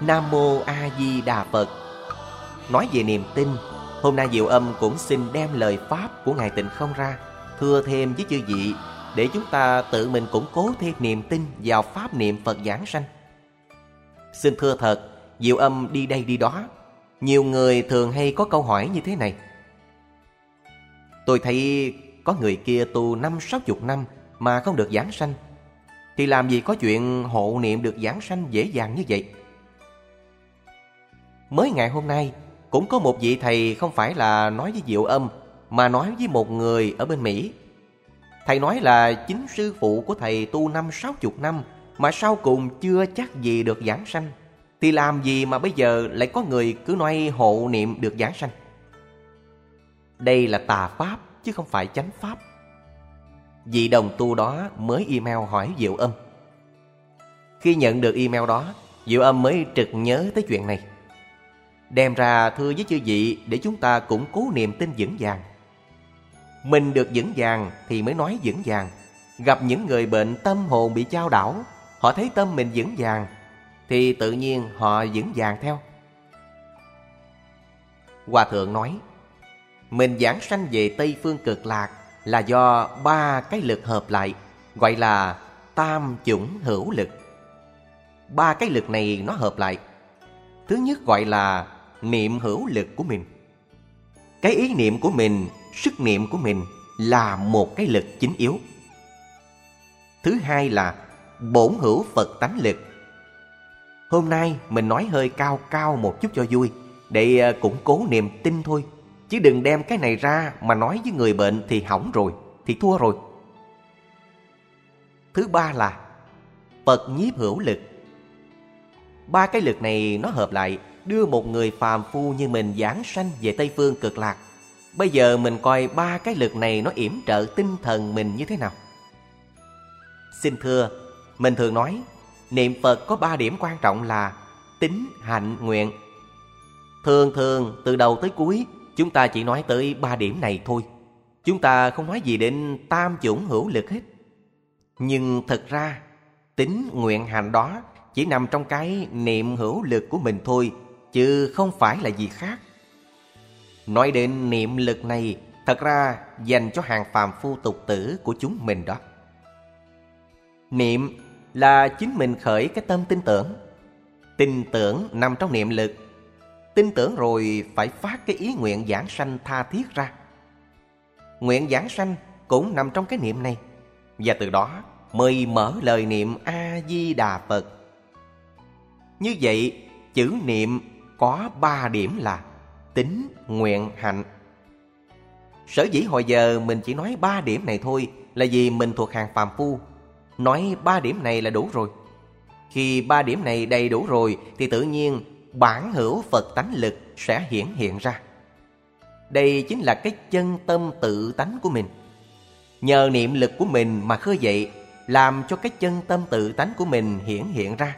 Nam Mô A Di Đà Phật. Nói về niềm tin, hôm nay Diệu Âm cũng xin đem lời Pháp của Ngài Tịnh Không ra thưa thêm với chư vị, để chúng ta tự mình củng cố thêm niềm tin vào Pháp niệm Phật giảng sanh. Xin thưa thật, Diệu Âm đi đây đi đó, nhiều người thường hay có câu hỏi như thế này: tôi thấy có người kia tu 50-60 năm mà không được giảng sanh, thì làm gì có chuyện hộ niệm được giảng sanh dễ dàng như vậy? Mới ngày hôm nay cũng có một vị thầy không phải là nói với Diệu Âm, mà nói với một người ở bên Mỹ. Thầy nói là chính sư phụ của thầy tu 50-60 năm mà sau cùng chưa chắc gì được giảng sanh, thì làm gì mà bây giờ lại có người cứ nói hộ niệm được giảng sanh? Đây là tà pháp chứ không phải chánh pháp. Vị đồng tu đó mới email hỏi Diệu Âm. Khi nhận được email đó, Diệu Âm mới trực nhớ tới chuyện này, đem ra thưa với chư vị để chúng ta củng cố niềm tin vững vàng. Mình được vững vàng thì mới nói vững vàng. Gặp những người bệnh tâm hồn bị chao đảo, họ thấy tâm mình vững vàng thì tự nhiên họ vững vàng theo. Hòa Thượng nói, mình giảng sanh về Tây Phương Cực Lạc là do 3 cái lực hợp lại, gọi là tam chủng hữu lực. 3 cái lực này nó hợp lại. Thứ nhất gọi là niệm hữu lực của mình. Cái ý niệm của mình, sức niệm của mình là một cái lực chính yếu. Thứ hai là bổn hữu Phật tánh lực. Hôm nay mình nói hơi cao cao một chút cho vui, để củng cố niềm tin thôi, chứ đừng đem cái này ra mà nói với người bệnh thì hỏng rồi, thì thua rồi. Thứ ba là Phật nhiếp hữu lực. 3 cái lực này nó hợp lại, đưa một người phàm phu như mình giảng sanh về Tây Phương Cực Lạc. Bây giờ mình coi 3 cái lực này nó yểm trợ tinh thần mình như thế nào. Xin thưa, mình thường nói niệm Phật có 3 điểm quan trọng là tín, hạnh, nguyện. Thường từ đầu tới cuối chúng ta chỉ nói tới 3 điểm này thôi. Chúng ta không nói gì đến tam chủng hữu lực hết. Nhưng thật ra tín, nguyện, hạnh đó chỉ nằm trong cái niệm hữu lực của mình thôi, chứ không phải là gì khác. Nói đến niệm lực này, thật ra dành cho hàng phàm phu tục tử của chúng mình đó. Niệm là chính mình khởi cái tâm tin tưởng. Tin tưởng nằm trong niệm lực. Tin tưởng rồi phải phát cái ý nguyện giảng sanh tha thiết ra. Nguyện giảng sanh cũng nằm trong cái niệm này. Và từ đó mới mở lời niệm A-di-đà Phật. Như vậy, chữ niệm có 3 điểm là tín, nguyện, hạnh. Sở dĩ hồi giờ mình chỉ nói 3 điểm này thôi là vì mình thuộc hàng phàm phu. Nói 3 điểm này là đủ rồi. Khi 3 điểm này đầy đủ rồi thì tự nhiên bản hữu Phật tánh lực sẽ hiển hiện ra. Đây chính là cái chân tâm tự tánh của mình. Nhờ niệm lực của mình mà khơi dậy, làm cho cái chân tâm tự tánh của mình hiển hiện ra.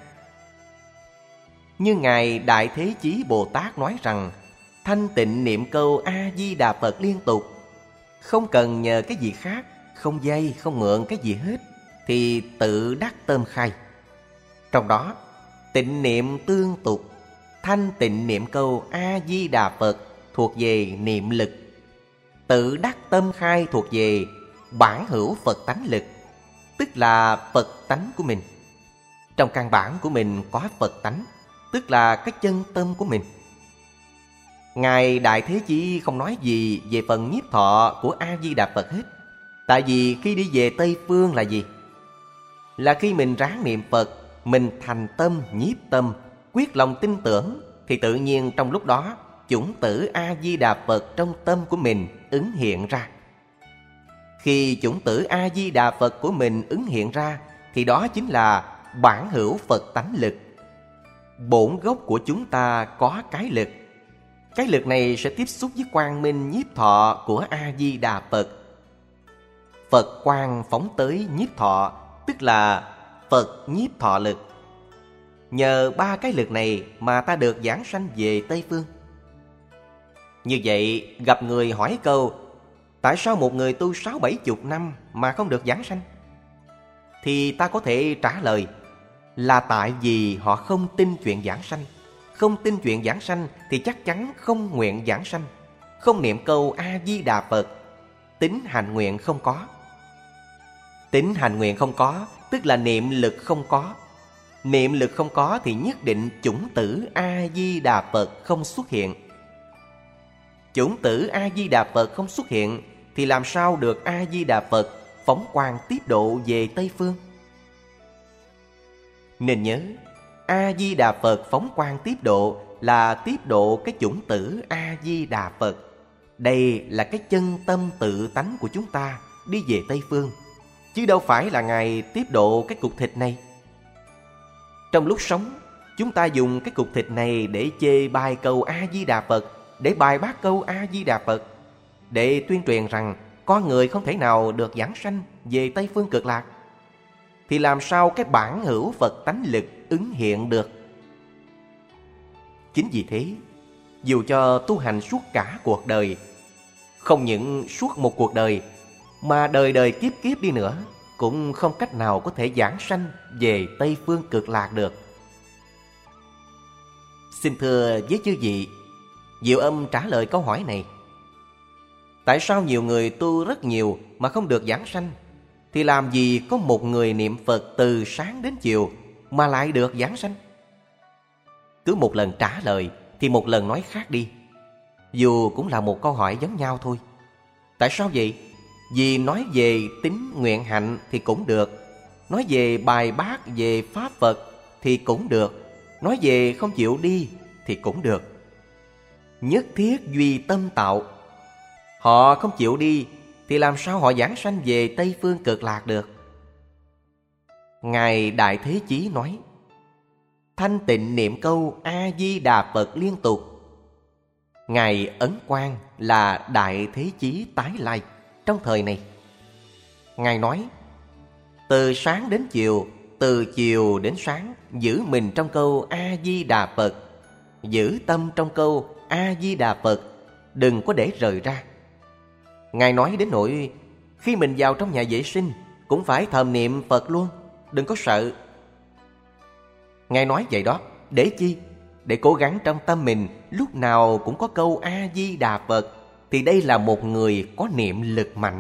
Như Ngài Đại Thế Chí Bồ Tát nói rằng, thanh tịnh niệm câu A-di-đà Phật liên tục, không cần nhờ cái gì khác, không vay, không mượn cái gì hết, thì tự đắc tâm khai. Trong đó, tịnh niệm tương tục, thanh tịnh niệm câu A-di-đà Phật thuộc về niệm lực. Tự đắc tâm khai thuộc về bản hữu Phật tánh lực, tức là Phật tánh của mình. Trong căn bản của mình có Phật tánh, tức là cái chân tâm của mình. Ngài Đại Thế Chí không nói gì về phần nhiếp thọ của A-di-đà Phật hết. Tại vì khi đi về Tây Phương là gì? Là khi mình ráng niệm Phật, mình thành tâm, nhiếp tâm, quyết lòng tin tưởng, thì tự nhiên trong lúc đó chủng tử A-di-đà Phật trong tâm của mình ứng hiện ra. Khi chủng tử A-di-đà Phật của mình ứng hiện ra, thì đó chính là bản hữu Phật tánh lực. Bổn gốc của chúng ta có cái lực. Cái lực này sẽ tiếp xúc với quang minh nhiếp thọ của A-di-đà Phật. Phật quang phóng tới nhiếp thọ, tức là Phật nhiếp thọ lực. Nhờ 3 cái lực này mà ta được giảng sanh về Tây Phương. Như vậy, gặp người hỏi câu, tại sao một người tu 60-70 năm mà không được giảng sanh? Thì ta có thể trả lời là tại vì họ không tin chuyện giảng sanh. không tin chuyện giảng sanh thì chắc chắn không nguyện giảng sanh. Không niệm câu A-di-đà Phật, tính hành nguyện không có. Tính hành nguyện không có, tức là niệm lực không có. Niệm lực không có thì nhất định chủng tử A-di-đà Phật không xuất hiện. Chủng tử A-di-đà Phật không xuất hiện thì làm sao được A-di-đà Phật phóng quang tiếp độ về Tây Phương? Nên nhớ, A-di-đà Phật phóng quang tiếp độ là tiếp độ cái chủng tử A-di-đà Phật. Đây là cái chân tâm tự tánh của chúng ta đi về Tây Phương, chứ đâu phải là Ngài tiếp độ cái cục thịt này. Trong lúc sống, chúng ta dùng cái cục thịt này để chê bai câu A-di-đà Phật, để bài bác câu A-di-đà Phật, để tuyên truyền rằng con người không thể nào được giảng sanh về Tây Phương Cực Lạc, thì làm sao cái bản hữu Phật tánh lực ứng hiện được? Chính vì thế, dù cho tu hành suốt cả cuộc đời, không những suốt một cuộc đời, mà đời đời kiếp kiếp đi nữa, cũng không cách nào có thể giảng sanh về Tây Phương Cực Lạc được. Xin thưa với chư vị, Diệu Âm trả lời câu hỏi này. Tại sao nhiều người tu rất nhiều mà không được giảng sanh? Thì làm gì có một người niệm Phật từ sáng đến chiều mà lại được giảng sanh? Cứ một lần trả lời thì một lần nói khác đi, dù cũng là một câu hỏi giống nhau thôi. Tại sao vậy? Vì nói về tín nguyện hạnh thì cũng được, nói về bài bác về Pháp Phật thì cũng được, nói về không chịu đi thì cũng được. Nhất thiết duy tâm tạo. Họ không chịu đi thì làm sao họ giảng sanh về Tây Phương Cực Lạc được? Ngài Đại Thế Chí nói, thanh tịnh niệm câu A-di-đà Phật liên tục. Ngài Ấn Quang là Đại Thế Chí tái lai trong thời này. Ngài nói, từ sáng đến chiều, từ chiều đến sáng, giữ mình trong câu A-di-đà Phật, giữ tâm trong câu A-di-đà Phật, đừng có để rời ra. Ngài nói đến nỗi khi mình vào trong nhà vệ sinh cũng phải thầm niệm Phật luôn, đừng có sợ. Ngài nói vậy đó, để chi? Để cố gắng trong tâm mình lúc nào cũng có câu A-di-đà Phật, thì đây là một người có niệm lực mạnh.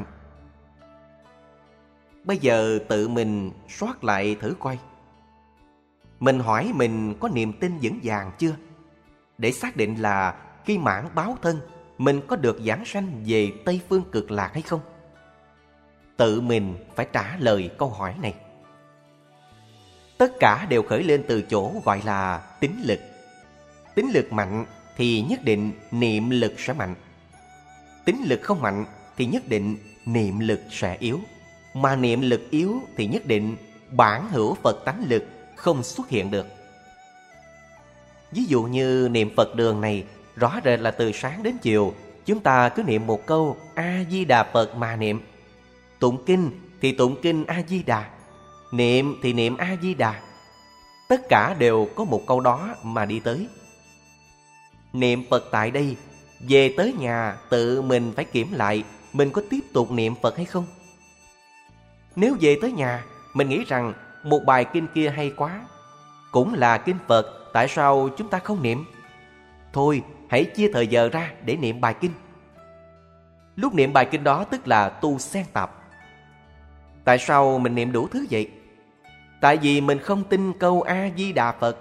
Bây giờ tự mình soát lại thử coi. Mình hỏi mình có niềm tin vững vàng chưa? Để xác định là khi mãn báo thân, mình có được giảng sanh về Tây Phương Cực Lạc hay không? Tự mình phải trả lời câu hỏi này. Tất cả đều khởi lên từ chỗ gọi là tín lực. Tín lực mạnh thì nhất định niệm lực sẽ mạnh. Tín lực không mạnh thì nhất định niệm lực sẽ yếu. Mà niệm lực yếu thì nhất định bản hữu Phật tánh lực không xuất hiện được. Ví dụ như niệm Phật đường này, rõ rệt là từ sáng đến chiều chúng ta cứ niệm một câu A-di-đà Phật mà niệm. Tụng kinh thì tụng kinh A-di-đà, niệm thì niệm A-di-đà. Tất cả đều có một câu đó mà đi tới. Niệm Phật tại đây, về tới nhà tự mình phải kiểm lại mình có tiếp tục niệm Phật hay không. Nếu về tới nhà mình nghĩ rằng một bài kinh kia hay quá, cũng là kinh Phật, tại sao chúng ta không niệm? Thôi, hãy chia thời giờ ra để niệm bài kinh. Lúc niệm bài kinh đó tức là tu xen tạp. Tại sao mình niệm đủ thứ vậy? Tại vì mình không tin câu A-di-đà Phật.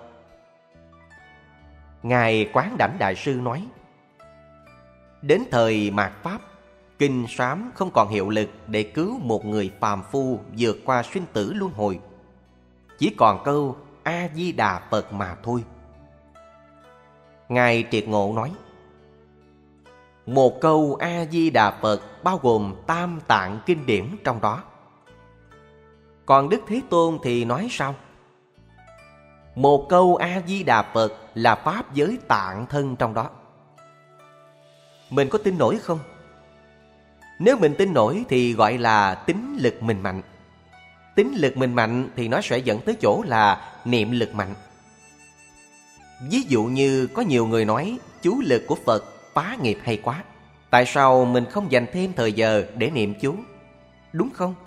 Ngài Quán Đảnh Đại Sư nói, đến thời mạt Pháp, kinh sám không còn hiệu lực để cứu một người phàm phu vượt qua sinh tử luân hồi. Chỉ còn câu A-di-đà Phật mà thôi. Ngài Triệt Ngộ nói, một câu A-di-đà Phật bao gồm tam tạng kinh điển trong đó. Còn Đức Thế Tôn thì nói sao? Một câu A-di-đà Phật là pháp giới tạng thân trong đó. Mình có tin nổi không? Nếu mình tin nổi thì gọi là tín lực mình mạnh. Tín lực mình mạnh thì nó sẽ dẫn tới chỗ là niệm lực mạnh. Ví dụ như có nhiều người nói chú lực của Phật phá nghiệp hay quá, tại sao mình không dành thêm thời giờ để niệm chú? Đúng không?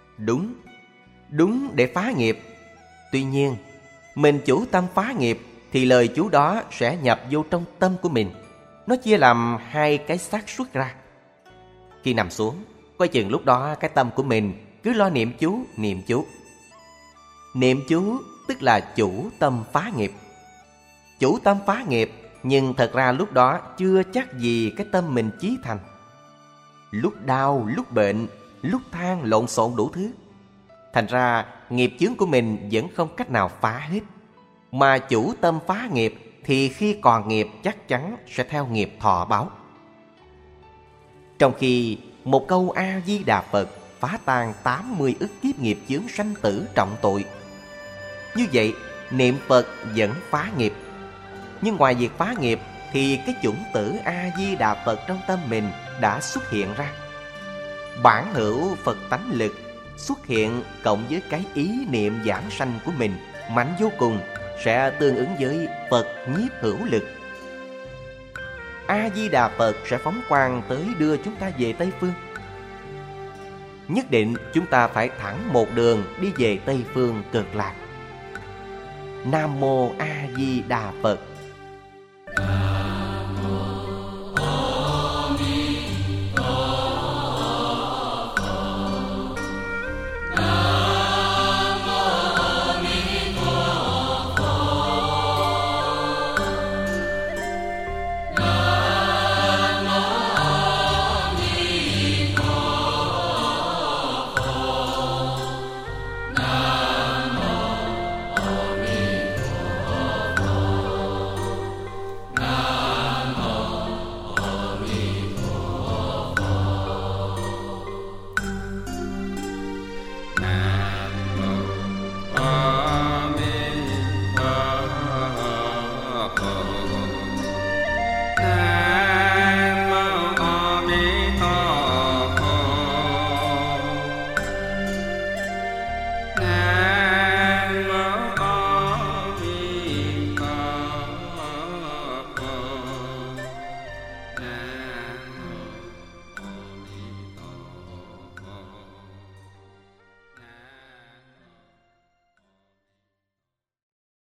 Đúng để phá nghiệp. Tuy nhiên, mình chủ tâm phá nghiệp thì lời chú đó sẽ nhập vô trong tâm của mình. Nó chia làm hai cái xác suất ra. Khi nằm xuống, coi chừng lúc đó cái tâm của mình cứ lo niệm chú, niệm chú. Niệm chú tức là chủ tâm phá nghiệp. Chủ tâm phá nghiệp, nhưng thật ra lúc đó chưa chắc gì cái tâm mình chí thành. Lúc đau, lúc bệnh, lúc than lộn xộn đủ thứ. Thành ra nghiệp chướng của mình vẫn không cách nào phá hết. Mà chủ tâm phá nghiệp thì khi còn nghiệp chắc chắn sẽ theo nghiệp thọ báo. Trong khi một câu A-di-đà Phật phá tan 80 ức kiếp nghiệp chướng sanh tử trọng tội. Như vậy niệm Phật vẫn phá nghiệp. Nhưng ngoài việc phá nghiệp thì cái chủng tử A-di-đà Phật trong tâm mình đã xuất hiện ra. Bản hữu Phật tánh lực xuất hiện cộng với cái ý niệm giảng sanh của mình mạnh vô cùng, sẽ tương ứng với Phật nhiếp hữu lực. A-di-đà Phật sẽ phóng quang tới đưa chúng ta về Tây Phương. Nhất định chúng ta phải thẳng một đường đi về Tây Phương Cực Lạc. Nam Mô A Di Đà Phật.